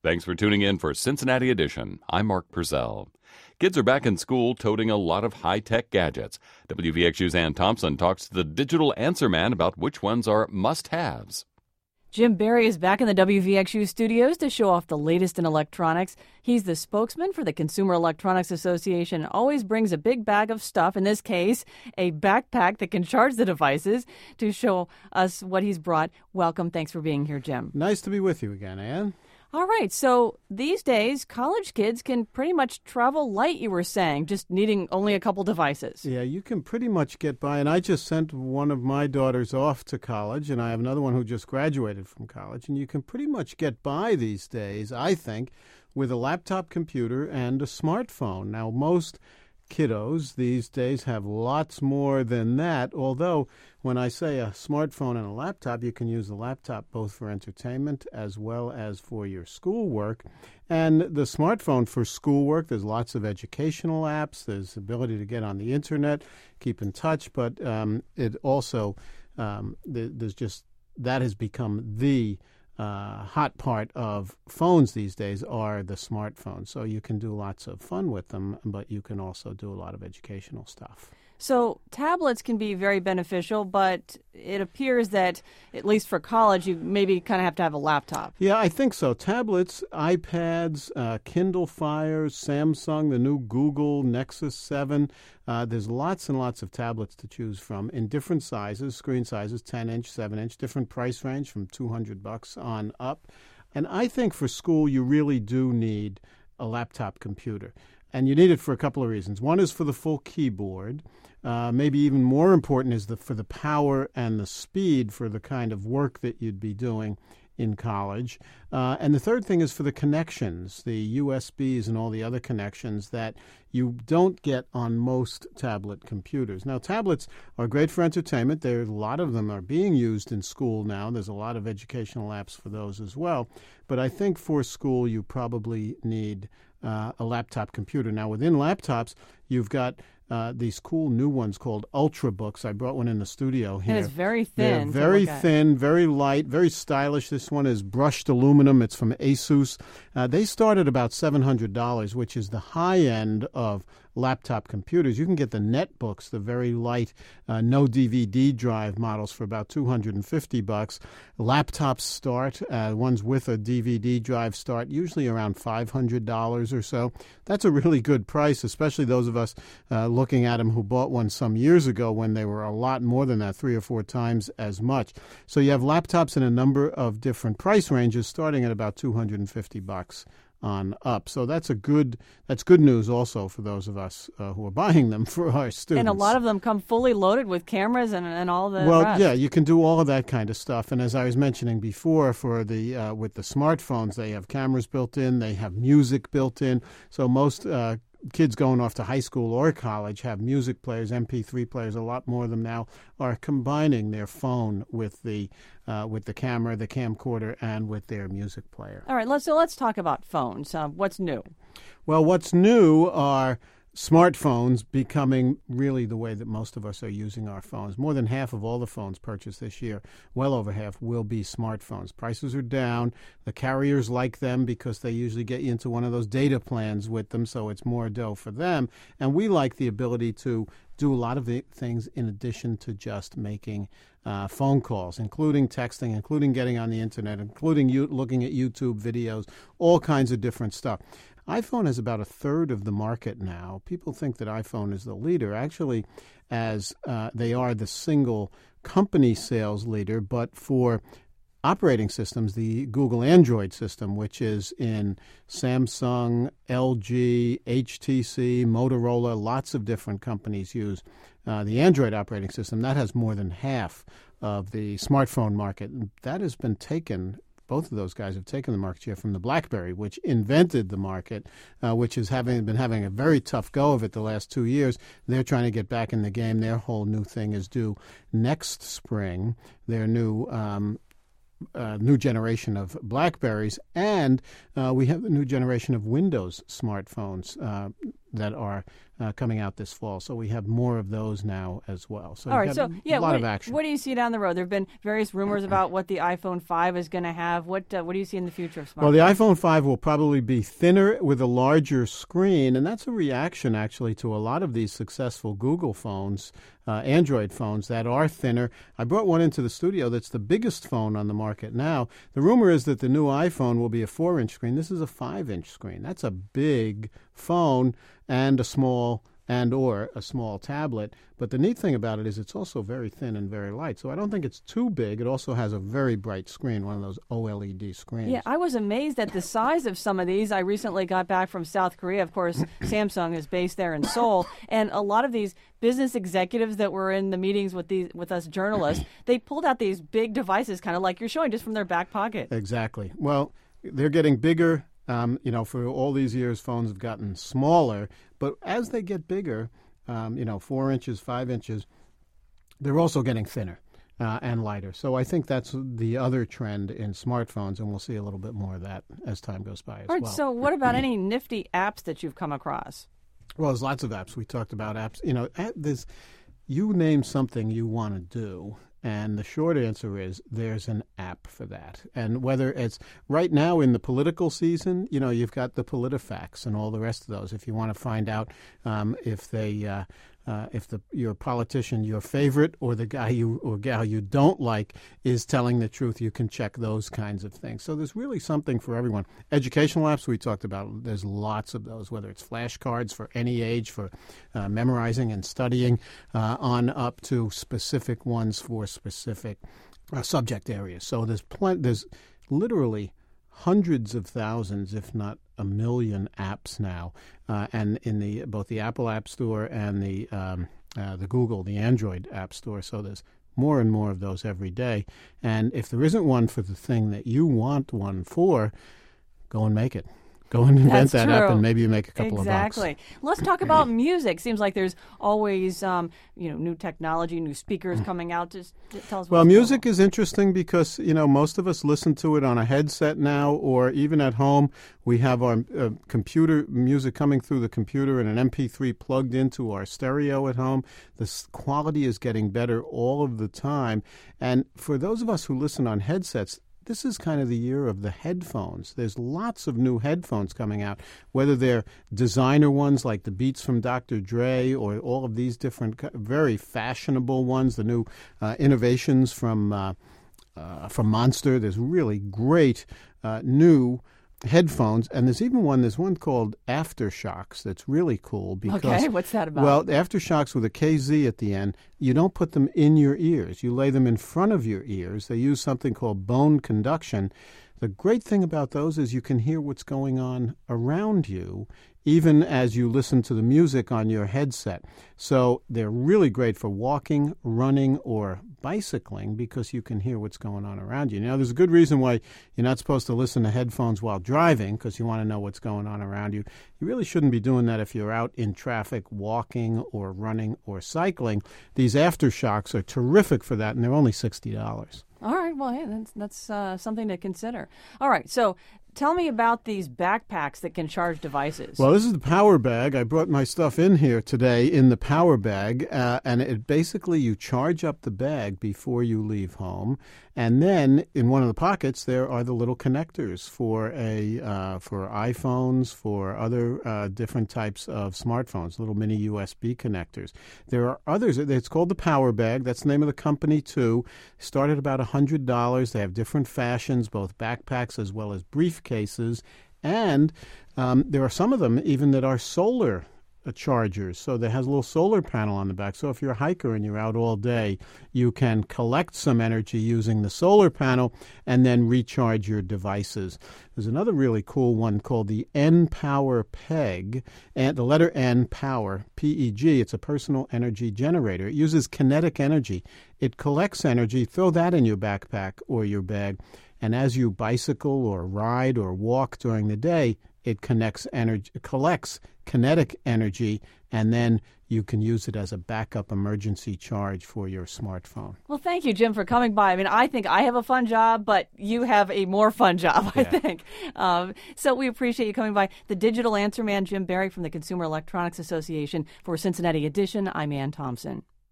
Thanks for tuning in for Cincinnati Edition. I'm Mark Purcell. Kids are back in school toting a lot of high-tech gadgets. WVXU's Ann Thompson talks to the digital answer man about which ones are must-haves. Jim Barry is back in the WVXU studios to show off the latest in electronics. He's the spokesman for the Consumer Electronics Association and always brings a big bag of stuff, in this case, a backpack that can charge the devices, to show us what he's brought. Welcome. Thanks for being here, Jim. Nice to be with you again, Ann. All right, so these days, college kids can pretty much travel light, you were saying, just needing only a couple devices. Yeah, you can pretty much get by. And I just sent one of my daughters off to college, and I have another one who just graduated from college. And you can pretty much get by these days, I think, with a laptop computer and a smartphone. Now, most kiddos these days have lots more than that, although when I say a smartphone and a laptop, you can use the laptop both for entertainment as well as for your schoolwork. And the smartphone for schoolwork, there's lots of educational apps, there's the ability to get on the internet, keep in touch, but it also, there's just, that has become the hot part of phones these days are the smartphones. So you can do lots of fun with them, but you can also do a lot of educational stuff. So tablets can be very beneficial, but it appears that, at least for college, you maybe kind of have to have a laptop. Yeah, I think so. Tablets, iPads, Kindle Fires, Samsung, the new Google Nexus 7. There's lots and lots of tablets to choose from in different sizes, screen sizes, 10-inch, 7-inch, different price range from $200 on up. And I think for school, you really do need a laptop computer. And you need it for a couple of reasons. One is for the full keyboard. Maybe even more important is for the power and the speed for the kind of work that you'd be doing in college. And the third thing is for the connections, the USBs and all the other connections that you don't get on most tablet computers. Now, tablets are great for entertainment. A lot of them are being used in school now. There's a lot of educational apps for those as well. But I think for school, you probably need a laptop computer. Now, within laptops, you've got these cool new ones called Ultrabooks. I brought one in the studio here. And it's very thin. They're very thin, very light, very stylish. This one is brushed aluminum. It's from Asus. They start at about $700, which is the high end of laptop computers. You can get the netbooks, the very light, no DVD drive models, for about $250. Laptops start, ones with a DVD drive start usually around $500 or so. That's a really good price, especially those of us looking at them who bought one some years ago when they were a lot more than that, 3 or 4 times as much. So you have laptops in a number of different price ranges starting at about $250 on up. So that's good news also for those of us who are buying them for our students. And a lot of them come fully loaded with cameras and all the rest. Yeah, you can do all of that kind of stuff. And as I was mentioning before, for the with the smartphones, they have cameras built in, they have music built in. So most kids going off to high school or college have music players, MP3 players. A lot more of them now are combining their phone with the camera, the camcorder, and with their music player. All right, let's talk about phones. What's new? Well, what's new are smartphones becoming really the way that most of us are using our phones. More than half of all the phones purchased this year, well over half, will be smartphones. Prices are down. The carriers like them because they usually get you into one of those data plans with them, so it's more dough for them. And we like the ability to do a lot of the things in addition to just making phone calls, including texting, including getting on the internet, including looking at YouTube videos, all kinds of different stuff. iPhone has about a third of the market now. People think that iPhone is the leader, actually, as they are the single company sales leader. But for operating systems, the Google Android system, which is in Samsung, LG, HTC, Motorola, lots of different companies use the Android operating system. That has more than half of the smartphone market. That has been taken. Both of those guys have taken the market share from the BlackBerry, which invented the market, which is been having a very tough go of it the last 2 years. They're trying to get back in the game. Their whole new thing is due next spring. Their new generation of BlackBerries, and we have the new generation of Windows smartphones that are coming out this fall. So we have more of those now as well. So all right, so a lot of action. What do you see down the road? There have been various rumors about what the iPhone 5 is going to have. What do you see in the future of smartphones? Well, the iPhone 5 will probably be thinner with a larger screen, and that's a reaction actually to a lot of these successful Google phones, Android phones that are thinner. I brought one into the studio that's the biggest phone on the market now. The rumor is that the new iPhone will be a 4-inch screen. This is a 5-inch screen. That's a big phone and or a small tablet. But the neat thing about it is it's also very thin and very light. So I don't think it's too big. It also has a very bright screen, one of those OLED screens. Yeah, I was amazed at the size of some of these. I recently got back from South Korea. Of course, Samsung is based there in Seoul. And a lot of these business executives that were in the meetings with us journalists, they pulled out these big devices, kind of like you're showing, just from their back pocket. Exactly. Well, they're getting bigger. For all these years, phones have gotten smaller. But as they get bigger, 4 inches, 5 inches, they're also getting thinner and lighter. So I think that's the other trend in smartphones, and we'll see a little bit more of that as time goes by as all right, well. So what about any nifty apps that you've come across? Well, there's lots of apps. We talked about apps. You name something you want to do, and the short answer is there's an app for that. And whether it's right now in the political season, you've got the PolitiFacts and all the rest of those. If you want to find out if your politician, your favorite, or the guy or gal you don't like is telling the truth, you can check those kinds of things. So there's really something for everyone. Educational apps we talked about, there's lots of those, whether it's flashcards for any age for memorizing and studying, on up to specific ones for specific subject areas. So there's literally hundreds of thousands, if not a million, apps now, and in both the Apple App Store and the Google, the Android App Store. So there's more and more of those every day. And if there isn't one for the thing that you want one for, go and make it. Go and invent that app, and maybe you make a couple of bucks. Exactly. Let's talk about music. Seems like there's always, new technology, new speakers coming out. Just tell us. Well, music is interesting because most of us listen to it on a headset now, or even at home. We have our computer music coming through the computer and an MP3 plugged into our stereo at home. The quality is getting better all of the time, and for those of us who listen on headsets, this is kind of the year of the headphones. There's lots of new headphones coming out, whether they're designer ones like the Beats from Dr. Dre or all of these different very fashionable ones, the new innovations from Monster. There's really great new headphones, and there's one called Aftershocks that's really cool because what's that about? Well, Aftershocks with a KZ at the end, you don't put them in your ears. You lay them in front of your ears. They use something called bone conduction. The great thing about those is you can hear what's going on around you even as you listen to the music on your headset. So they're really great for walking, running, or bicycling because you can hear what's going on around you. Now, there's a good reason why you're not supposed to listen to headphones while driving because you want to know what's going on around you. You really shouldn't be doing that if you're out in traffic walking or running or cycling. These Aftershocks are terrific for that, and they're only $60. All right. Well, hey, that's something to consider. All right. So tell me about these backpacks that can charge devices. Well, this is the Power Bag. I brought my stuff in here today in the Power Bag, and it basically you charge up the bag before you leave home, and then in one of the pockets there are the little connectors for for iPhones, for other different types of smartphones, little mini USB connectors. There are others. It's called the Power Bag. That's the name of the company too. Started about $100. They have different fashions, both backpacks as well as briefcases, and there are some of them even that are solar chargers. So there has a little solar panel on the back. So if you're a hiker and you're out all day, you can collect some energy using the solar panel and then recharge your devices. There's another really cool one called the N-Power Peg, and the letter N, Power, P-E-G. It's a personal energy generator. It uses kinetic energy. It collects energy. Throw that in your backpack or your bag, and as you bicycle or ride or walk during the day, it collects kinetic energy and then you can use it as a backup emergency charge for your smartphone. Well, thank you, Jim, for coming by. I mean, I think I have a fun job, but you have a more fun job, I think. So we appreciate you coming by. The digital answer man, Jim Barrick from the Consumer Electronics Association. For Cincinnati Edition, I'm Ann Thompson.